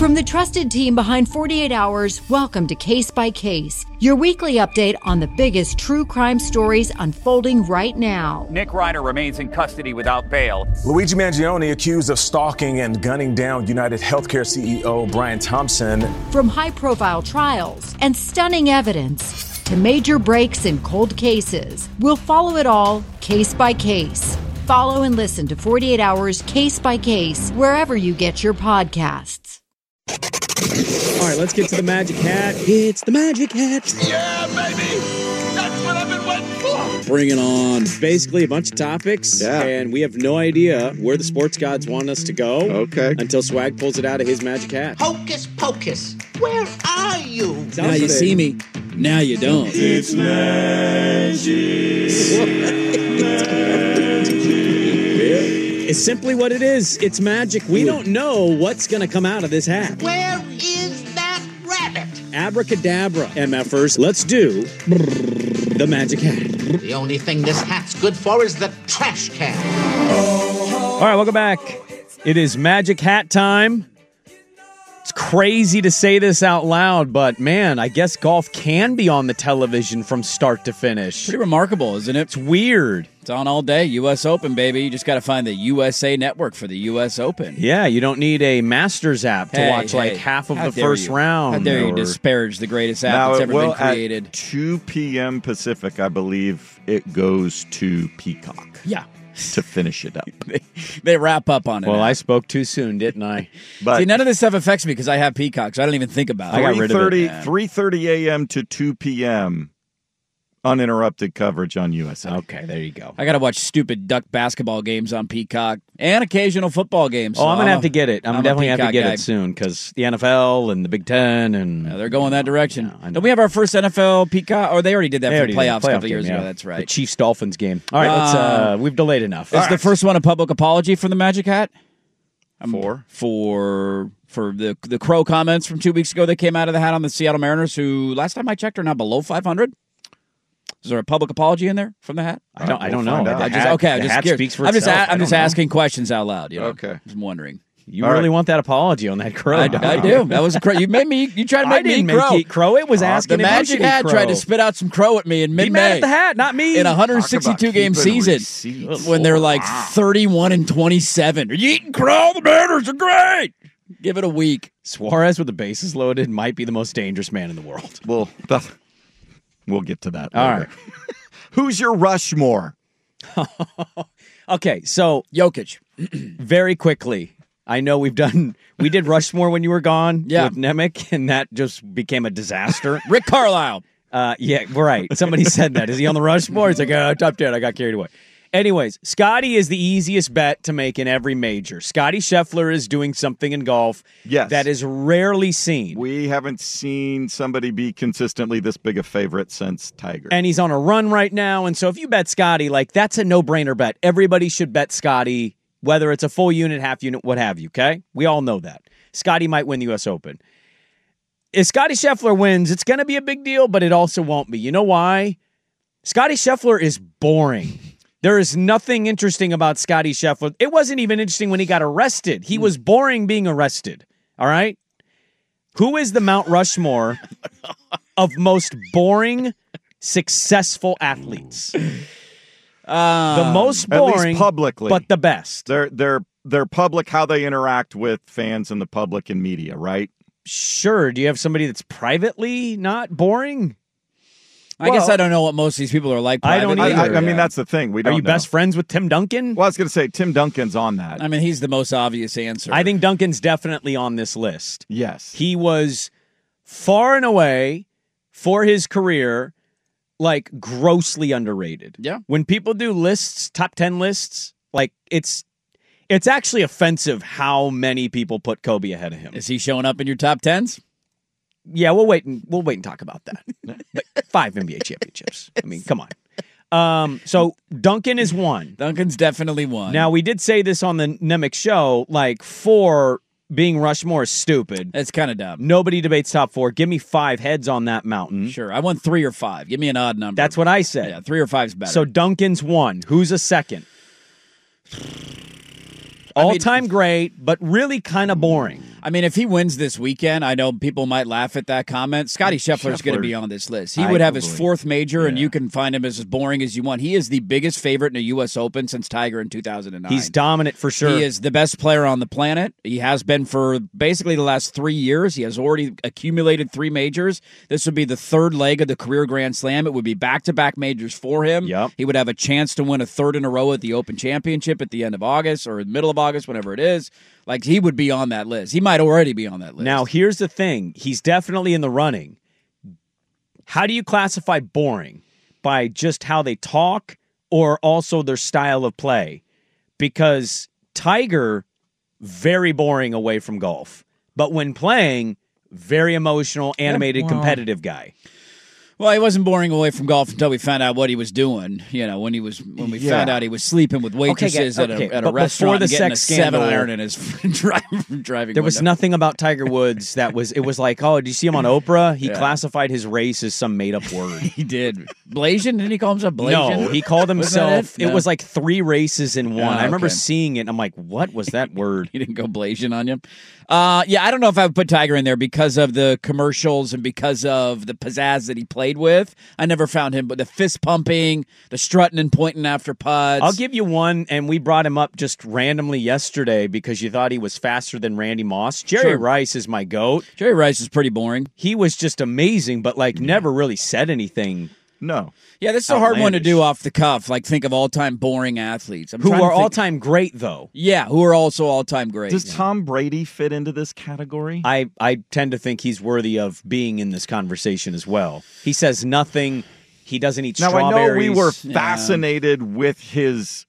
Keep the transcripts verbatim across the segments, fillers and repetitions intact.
From the trusted team behind forty-eight hours, welcome to Case by Case, your weekly update on the biggest true crime stories unfolding right now. Nick Reiner remains in custody without bail. Luigi Mangione accused of stalking and gunning down United Healthcare C E O Brian Thompson. From high-profile trials and stunning evidence to major breaks in cold cases, we'll follow it all case by case. Follow and listen to forty-eight hours Case by Case wherever you get your podcasts. All right, let's get to the Magic Hat. It's the Magic Hat. Yeah, baby! That's what I've been waiting for! Bring it on. Basically, a bunch of topics, yeah. and we have no idea where the sports gods want us to go okay. until Swag pulls it out of his Magic Hat. Hocus pocus, where are you? Now you see me, now you don't. It's magic. It's simply what it is. It's magic. We don't know what's going to come out of this hat. Where is that rabbit? Abracadabra, MFers. Let's do the Magic Hat. The only thing this hat's good for is the trash can. All right, welcome back. It is Magic Hat time. It's crazy to say this out loud, but man, I guess golf can be on the television from start to finish. Pretty remarkable, isn't it? It's weird. It's on all day. U S Open, baby. You just got to find the U S A Network for the U S Open. Yeah, you don't need a Masters app to hey, watch hey, like half of the first round. How dare or... you disparage the greatest app now, that's ever well, been created? At two p.m. Pacific, I believe it goes to Peacock. Yeah. To finish it up. they, they wrap up on it. Well, now. I spoke too soon, didn't I? But see, none of this stuff affects me because I have Peacock, so I don't even think about it. I got rid of it. Yeah. three thirty a.m. to two p.m. uninterrupted coverage on U S A. Okay, there you go. I got to watch stupid duck basketball games on Peacock and occasional football games. Oh, so I'm going to I'm have to get it. I'm, I'm definitely going to have to get guy. it soon because the N F L and the Big Ten and... Yeah, they're going that direction. Yeah, Don't we have our first N F L Peacock? Or they already did that They for the already did playoffs the a playoff couple of years game, ago. yeah. That's right. The Chiefs-Dolphins game. All right, let's. Uh, we've delayed enough. Is All the right. first one a public apology from the Magic Hat? For? For for the the Crow comments from two weeks ago that came out of the hat on the Seattle Mariners, who last time I checked are now below five hundred. Is there a public apology in there from the hat? I don't. I don't We'll know. find out. The I just, hat- okay, I'm the just hat curious. speaks for I'm just itself. a, I'm I just don't know. asking questions out loud. You know? Okay. Just wondering. You All really right. want that apology on that Crow? I, I do. That was a crow. You made me. You tried to make I didn't me make crow. it Crow. It was Uh, asking The if I Magic should be Hat Crow. tried to spit out some crow at me in Be mid-May. mad at the hat, not me. In a one hundred Talk about sixty-two game keeping season receipts. when they're like thirty-one and twenty-seven. Are you eating crow? The Mariners are great. Give it a week. Suarez with the bases loaded might be the most dangerous man in the world. Well, that, we'll get to that. All later. right. Who's your Rushmore? Okay, so Jokic. very quickly, I know we've done, we did Rushmore when you were gone Yeah. with Nemec, and that just became a disaster. Rick Carlisle. Uh, yeah, right. Somebody said that. Is he on the Rushmore? He's like, oh, top ten. I got carried away. Anyways, Scotty is the easiest bet to make in every major. Scotty Scheffler is doing something in golf Yes. that is rarely seen. We haven't seen somebody be consistently this big a favorite since Tiger. And he's on a run right now. And so if you bet Scotty, like, that's a no-brainer bet. Everybody should bet Scotty, whether it's a full unit, half unit, what have you, okay? We all know that. Scotty might win the U S Open. If Scotty Scheffler wins, it's going to be a big deal, but it also won't be. You know why? Scotty Scheffler is boring. There is nothing interesting about Scotty Scheffler. It wasn't even interesting when he got arrested. He was boring being arrested, all right? Who is the Mount Rushmore of most boring, successful athletes? Um, The most At least boring, publicly. but the best. They're they're they're public how they interact with fans and the public and media, right? Sure. Do you have somebody that's privately not boring? I guess Well, I don't know what most of these people are like. I don't privately. I, I, either. I mean, that's the thing. We Are don't you know. best friends with Tim Duncan? Well, I was going to say Tim Duncan's on that. I mean, he's the most obvious answer. I think Duncan's definitely on this list. Yes. He was far and away for his career, like grossly underrated. Yeah. When people do lists, top ten lists, like it's it's actually offensive how many people put Kobe ahead of him. Is he showing up in your top tens? Yeah, we'll wait and we'll wait and talk about that. But five N B A championships. I mean, come on. Um, so Duncan is one. Duncan's definitely one. Now we did say this on the Nemec show, like four being Rushmore is stupid. That's kind of dumb. Nobody debates top four. Give me five heads on that mountain. Sure. I want three or five. Give me an odd number. That's what I said. Yeah, three or five's better. So Duncan's one. Who's a second? I mean- All-time great, but really kind of boring. I mean, if he wins this weekend, I know people might laugh at that comment. Scotty Scheffler is going to be on this list. He I would have his believe. fourth major, Yeah. and you can find him as boring as you want. He is the biggest favorite in the U S Open since Tiger in two thousand nine. He's dominant for sure. He is the best player on the planet. He has been for basically the last three years. He has already accumulated three majors. This would be the third leg of the career Grand Slam. It would be back-to-back majors for him. Yep. He would have a chance to win a third in a row at the Open Championship at the end of August or middle of August, whenever it is. Like, he would be on that list. He might already be on that list. Now, here's the thing. He's definitely in the running. How do you classify boring? By just how they talk or also their style of play? Because Tiger, very boring away from golf. But when playing, very emotional, animated, well. competitive guy. Well, he wasn't boring away from golf until we found out what he was doing. You know, when he was when we Yeah. found out he was sleeping with waitresses Okay, at okay, a at a but before restaurant the and getting sex a seven scandal- iron in his driving driving. There was window. nothing about Tiger Woods that was, it was like, oh, did you see him on Oprah? He Yeah. classified his race as some made up word. He did. Blasian? Didn't he call himself Blasian? No, he called Was that himself, it? it, No. was like three races in one. Oh, I remember okay. seeing it, and I'm like, what was that word? He didn't go Blasian on you. Uh, yeah, I don't know if I would put Tiger in there because of the commercials and because of the pizzazz that he played with. I never found him, but the fist pumping, the strutting and pointing after putts. I'll give you one, and we brought him up just randomly yesterday because you thought he was faster than Randy Moss. Jerry Sure. Rice is my GOAT. Jerry Rice is pretty boring. He was just amazing, but like never really said anything. No. Yeah, this is a hard one to do Outlandish. off the cuff. Like, think of all-time boring athletes. I'm Who trying to are think- all-time great, though. Yeah, who are also all-time great. Does Tom Brady fit into this category? I, I tend to think he's worthy of being in this conversation as well. He says nothing. He doesn't eat now, strawberries. I know we were Yeah. fascinated with his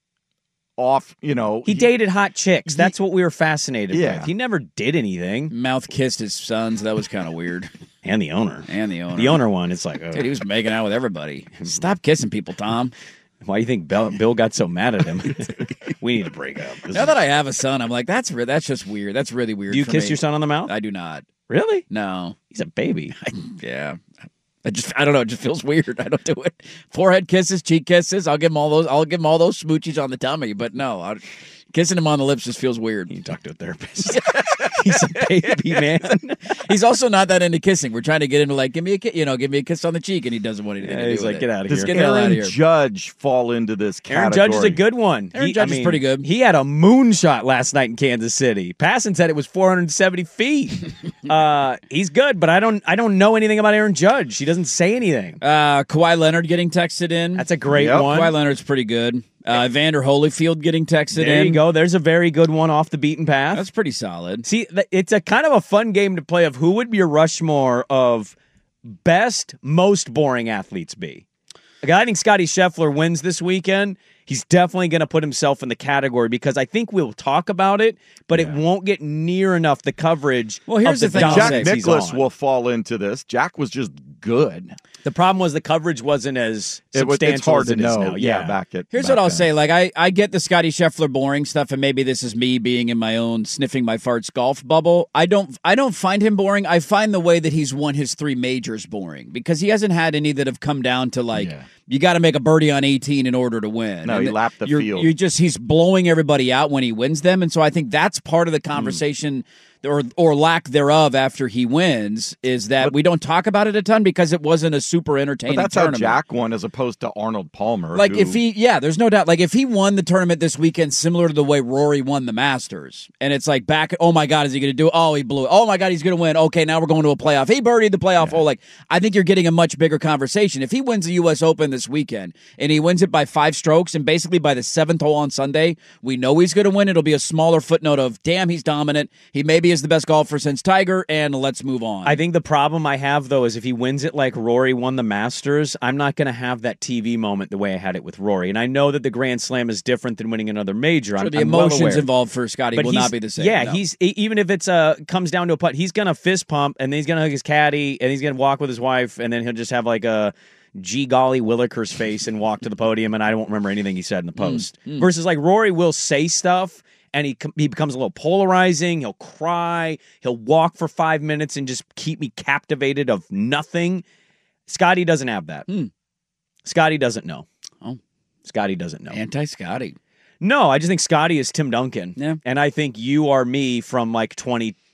off, you know. He dated hot chicks. That's what we were fascinated Yeah. with. He never did anything. Mouth kissed his sons. That was kind of weird. And the owner. And the owner. The owner one, it's like, oh, Dude, he was making out with everybody. Stop kissing people, Tom. why do you think Bill, Bill got so mad at him? We need to break up. This Now is- that I have a son, I'm like, that's re- that's just weird. That's really weird. do you for kiss me. your son on the mouth? I do not. Really? No. He's a baby. Yeah. I just I don't know. It just feels weird. I don't do it. Forehead kisses, cheek kisses. I'll give him all those. I'll give him all those smoochies on the tummy. But no, I, kissing him on the lips just feels weird. You talk to a therapist. He's a baby, man. He's also not that into kissing. We're trying to get him to like give me a kiss, you know, give me a kiss on the cheek, and he doesn't want anything Yeah, to do he's with like, it. get out of Does here. Get the hell out of Aaron here. Judge fall into this Aaron category? Judge is a good one. Aaron He- Judge I is mean, pretty good. He had a moonshot last night in Kansas City. Passon said it was four hundred seventy feet. uh, he's good, but I don't. I don't know anything about Aaron Judge. He doesn't say anything. Uh, Kawhi Leonard getting texted in. That's a great Yep. one. Kawhi Leonard's pretty good. Uh, Evander Holyfield getting texted There in. you go. There's a very good one off the beaten path. That's pretty solid. See, th- it's a kind of a fun game to play of who would your Rushmore of best, most boring athletes be. Like, I think Scotty Scheffler wins this weekend. He's definitely going to put himself in the category because I think we'll talk about it, but it won't get near enough the coverage. Well, here's of the the thing. Jack dominance he's Nicklaus on. will fall into this. Jack was just good. The problem was the coverage wasn't as It was, substantial it's hard as to it is know. now. Yeah, back at Here's back what I'll then. say. Like, I, I get the Scotty Scheffler boring stuff, and maybe this is me being in my own sniffing my farts golf bubble. I don't I don't find him boring. I find the way that he's won his three majors boring because he hasn't had any that have come down to like Yeah. you got to make a birdie on eighteen in order to win. No, And he th- lapped the you're, field. You're just he's blowing everybody out when he wins them, and so I think that's part of the conversation. Or, or lack thereof after he wins is that we don't talk about it a ton because it wasn't a super entertaining But that's how tournament. Jack won as opposed to Arnold Palmer. Like who- if he, yeah, there's no doubt. Like if he won the tournament this weekend, similar to the way Rory won the Masters, and it's like back, oh my God, is he going to do it? Oh, he blew it. Oh my God, he's going to win. Okay, now we're going to a playoff. He birdied the playoff. Oh, like I think you're getting a much bigger conversation if he wins the U S Open this weekend and he wins it by five strokes, and basically by the seventh hole on Sunday, we know he's going to win. It'll be a smaller footnote of, damn, he's dominant. He maybe is the best golfer since Tiger, and let's move on. I think the problem I have, though, is if he wins it like Rory won the Masters, I'm not going to have that T V moment the way I had it with Rory. And I know that the Grand Slam is different than winning another major. Sure, I'm, the I'm well emotions aware. involved for Scotty But will he's- not be the same. Yeah, no. he's e- even if it's a comes down to a putt, he's going to fist pump and then he's going to hug his caddy and he's going to walk with his wife and then he'll just have like a gee golly Willikers face and walk to the podium and I won't remember anything he said in the post. Versus like Rory will say stuff. And he he becomes a little polarizing. He'll cry. He'll walk for five minutes and just keep me captivated of nothing. Scotty doesn't have that. Hmm. Scotty doesn't know. Oh. Scotty doesn't know. Anti-Scotty. No, I just think Scotty is Tim Duncan. Yeah. And I think you are me from like twenty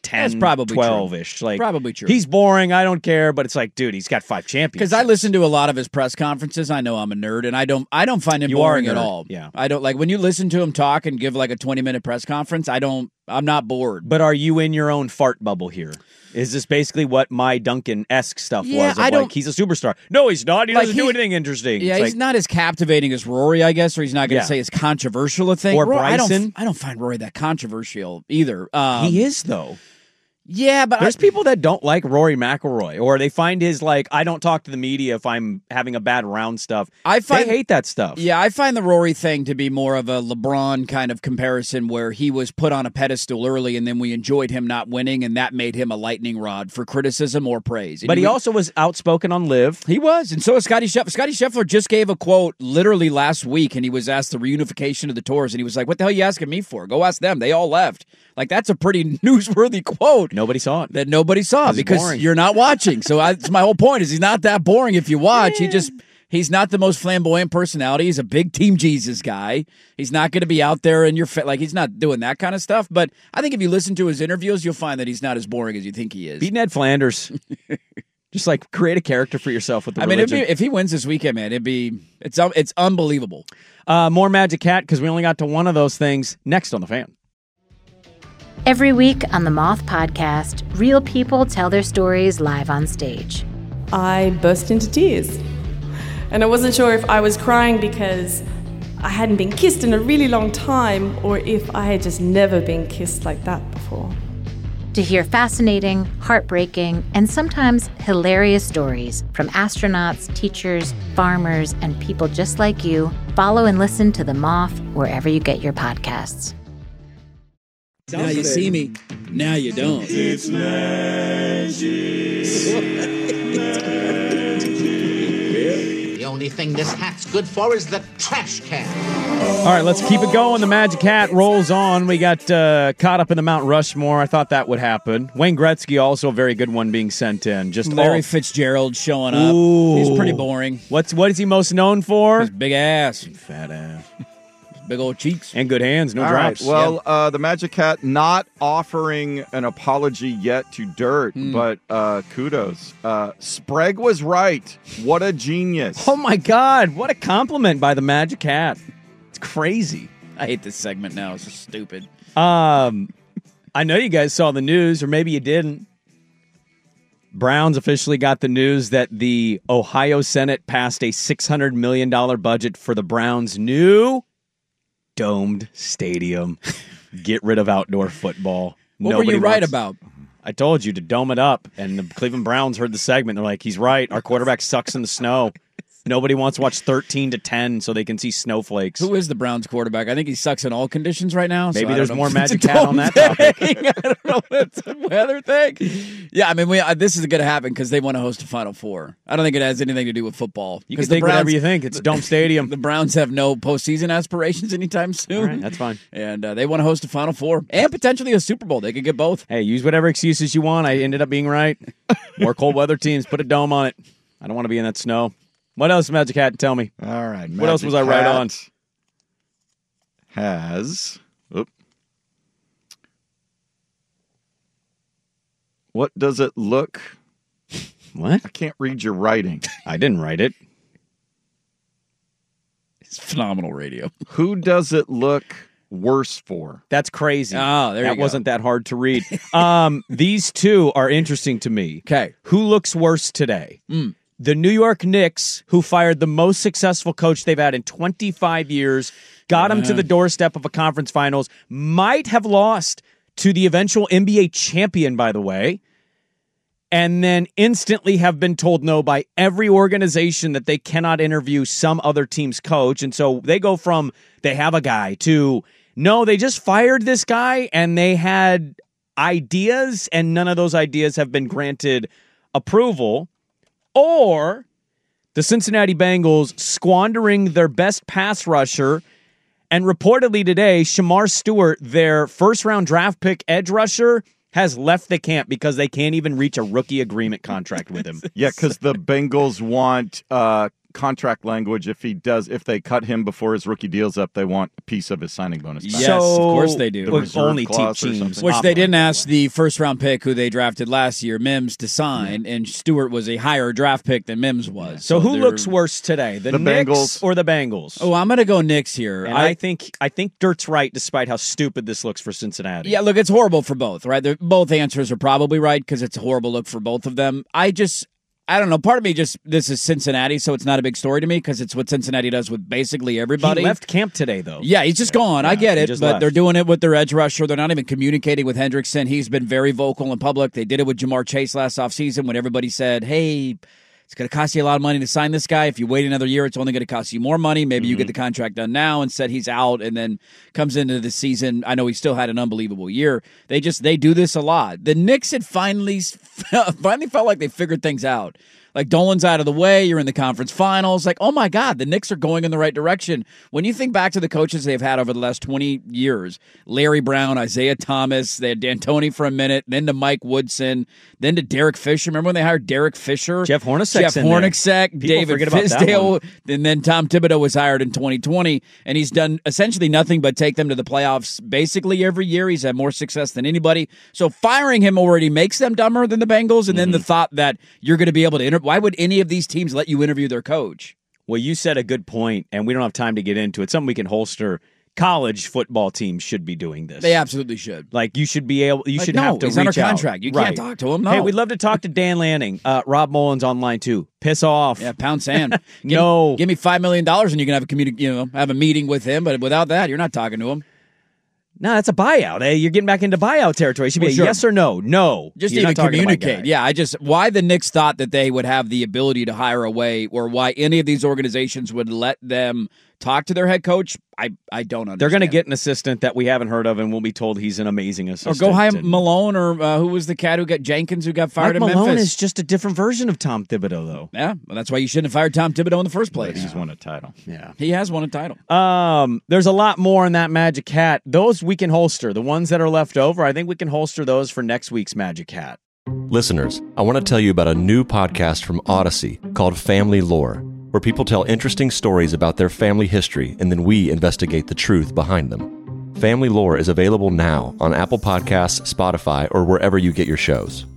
ten, probably twelve-ish. Like, probably true. He's boring. I don't care. But it's like, dude, he's got five champions. Because I listen to a lot of his press conferences. I know I'm a nerd, and I don't I don't find him You are a boring at nerd, all. yeah. I don't like when you listen to him talk and give like a twenty-minute press conference, I don't I'm not bored. But are you in your own fart bubble here? Is this basically what my Duncan-esque stuff Yeah, was? Of I don't- like, he's a superstar. No, he's not. He Like, doesn't do he's- anything interesting. Yeah, It's he's like, not as captivating as Rory, I guess, or he's not going to Yeah. say as controversial a thing. Or Rory- I don't, Bryson. I don't find Rory that controversial either. Um, he is, though. Yeah, but There's I, people that don't like Rory McIlroy, or they find his, like, I don't talk to the media if I'm having a bad round stuff. I find- they hate that stuff. Yeah, I find the Rory thing to be more of a LeBron kind of comparison where he was put on a pedestal early and then we enjoyed him not winning, and that made him a lightning rod for criticism or praise. And But he we- also was outspoken on Live. He was, and so is Scotty Scheffler. Scotty Scheffler just gave a quote literally last week, and he was asked the reunification of the tours, and he was like, what the hell are you asking me for? Go ask them. They all left. Like, that's a pretty newsworthy quote. Nobody saw it. That nobody saw It's because boring. you're not watching. So I, that's my whole point is he's not that boring if you watch. He just he's not the most flamboyant personality. He's a big Team Jesus guy. He's not going to be out there in your fa- like he's not doing that kind of stuff. But I think if you listen to his interviews, you'll find that he's not as boring as you think he is. Beat Ned Flanders. Just like create a character for yourself with the I mean, it'd religion. be, if he wins this weekend, man, it'd be it's um, it's unbelievable. Uh, more Magic Cat because we only got to one of those things. Next on The Fan. Every week on the Moth Podcast, real people tell their stories live on stage. I burst into tears. And I wasn't sure if I was crying because I hadn't been kissed in a really long time or if I had just never been kissed like that before. To hear fascinating, heartbreaking, and sometimes hilarious stories from astronauts, teachers, farmers, and people just like you, follow and listen to The Moth wherever you get your podcasts. Now you see me, now you don't. It's magic. The only thing this hat's good for is the trash can. All right, let's keep it going. The Magic Hat rolls on. We got uh, caught up in the Mount Rushmore. I thought that would happen. Wayne Gretzky, also a very good one being sent in. Just Larry all- Fitzgerald showing up. Ooh. He's pretty boring. What's what is he most known for? His big ass, Fat ass big old cheeks, and good hands. No All drops. right. Well, uh, the Magic Hat not offering an apology yet to Dirt, Hmm. but uh, kudos. Uh, Sprague was right. What a genius. Oh my God! What a compliment by the Magic Hat. It's crazy. I hate this segment now. It's just stupid. Um, I know you guys saw the news, or maybe you didn't. Browns officially got the news that the Ohio Senate passed a six hundred million dollars budget for the Browns' new domed stadium. Get rid of outdoor football. What Nobody were you right wants- about? I told you to dome it up, and the Cleveland Browns heard the segment. They're like, he's right. Our quarterback sucks in the snow. Nobody wants to watch thirteen to ten so they can see snowflakes. Who is the Browns quarterback? I think he sucks in all conditions right now. so Maybe I there's don't know more if it's Magic a Cat on dome that thing. topic. I don't know if it's a weather thing. Yeah, I mean, we, uh, this is going to happen because they want to host a Final Four. I don't think it has anything to do with football. You 'Cause can the think Browns, whatever you think. It's a dome stadium. The Browns have no postseason aspirations anytime soon. All right, that's fine. And uh, they want to host a Final Four and potentially a Super Bowl. They could get both. Hey, use whatever excuses you want. I ended up being right. More cold weather teams. Put a dome on it. I don't want to be in that snow. What else, Magic Hat? Tell me. All right. What else Magic was I right Hat on? Has. Oop. What does it look? What? I can't read your writing. I didn't write it. It's phenomenal radio. Who does it look worse for? That's crazy. Oh, there you that go. wasn't that hard to read. um, these two are interesting to me. Okay. Who looks worse today? Mm. The New York Knicks, who fired the most successful coach they've had in twenty-five years, got him to the doorstep of a conference finals, might have lost to the eventual N B A champion, by the way, and then instantly have been told no by every organization that they cannot interview some other team's coach. And so they go from they have a guy to no, they just fired this guy and they had ideas and none of those ideas have been granted approval. Or the Cincinnati Bengals squandering their best pass rusher. And reportedly today, Shamar Stewart, their first-round draft pick edge rusher, has left the camp because they can't even reach a rookie agreement contract with him. Yeah, because the Bengals want uh, contract language if he does if they cut him before his rookie deal's up, they want a piece of his signing bonus back. Yes, so, of course they do. The reserve only clause or teams, something. Which they didn't ask the first round pick who they drafted last year, Mims, to sign, and Stewart was a higher draft pick than Mims was. So, So who they're- looks worse today, the, The Knicks Bengals. or the Bengals? Oh, I'm going to go Knicks here. and I, I think I think Dirt's right, despite how stupid this looks for Cincinnati. Yeah, look, it's horrible for both, right? They're, both answers are probably right because it's a horrible look for both of them. I just, I don't know. Part of me just, this is Cincinnati, so it's not a big story to me because it's what Cincinnati does with basically everybody. He left camp today, though. Yeah, he's just gone. Yeah, I get he it, just but left. they're doing it with their edge rusher. They're not even communicating with Hendrickson. He's been very vocal in public. They did it with Jamar Chase last offseason when everybody said, hey, it's going to cost you a lot of money to sign this guy. If you wait another year, it's only going to cost you more money. Maybe mm-hmm. you get the contract done now. Instead, he's out and then comes into the season. I know he still had an unbelievable year. They just, they do this a lot. The Knicks had finally, finally felt like they figured things out. Like, Dolan's out of the way. You're in the conference finals. Like, oh, my God, the Knicks are going in the right direction. When you think back to the coaches they've had over the last twenty years, Larry Brown, Isaiah Thomas, they had D'Antoni for a minute, then to Mike Woodson, then to Derek Fisher. Remember when they hired Derek Fisher? Jeff Hornacek. Jeff Hornacek, David Fizdale. And then Tom Thibodeau was hired in twenty twenty, and he's done essentially nothing but take them to the playoffs basically every year. He's had more success than anybody. So firing him already makes them dumber than the Bengals, and mm-hmm. then the thought that you're going to be able to inter- why would any of these teams let you interview their coach? Well, you said a good point, and we don't have time to get into it. Something we can holster. College football teams should be doing this. They absolutely should. Like, you should be able. You like, should no, have to he's reach under out. contract. You right. can't talk to him. No. Hey, we'd love to talk to Dan Lanning. Uh, Rob Mullins online too. Piss off. Yeah, pound sand. give no, me, give me five million dollars, and you can have a communi- You know, have a meeting with him. But without that, you're not talking to him. No, that's a buyout. Hey, you're getting back into buyout territory. It should be well, a sure. yes or no. No. Just you're even not talking to my communicate. guy. Yeah, I just why the Knicks thought that they would have the ability to hire away, or why any of these organizations would let them talk to their head coach. I, I don't understand. They're going to get an assistant that we haven't heard of, and we'll be told he's an amazing assistant. Or go hire and, Malone, or uh, who was the cat who got Jenkins, who got fired Mike in Malone Memphis. is just a different version of Tom Thibodeau, though. Yeah, well, that's why you shouldn't have fired Tom Thibodeau in the first place. But he's won a title. Yeah, he has won a title. Um, there's a lot more in that Magic Hat. Those we can holster. The ones that are left over, I think we can holster those for next week's Magic Hat. Listeners, I want to tell you about a new podcast from Odyssey called Family Lore, where people tell interesting stories about their family history, and then we investigate the truth behind them. Family Lore is available now on Apple Podcasts, Spotify, or wherever you get your shows.